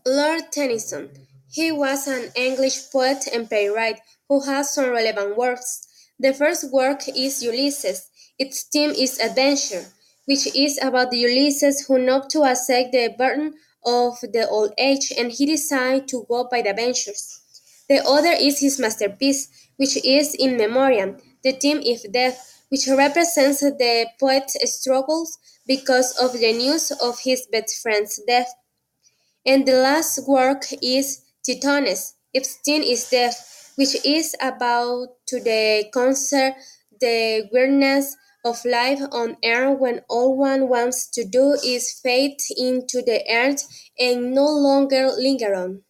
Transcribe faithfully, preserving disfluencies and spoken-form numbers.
Lord Tennyson. He was an English poet and playwright who has some relevant works. The first work is Ulysses. Its theme is adventure, which is about Ulysses who not to accept the burden of the old age and he decides to go by the adventures. The other is his masterpiece, which is In Memoriam. The theme is death, which represents the poet's struggles because of the news of his best friend's death. And the last work is Tithonus, Epstein is Death, which is about to the concert the weirdness of life on earth when all one wants to do is fade into the earth and no longer linger on.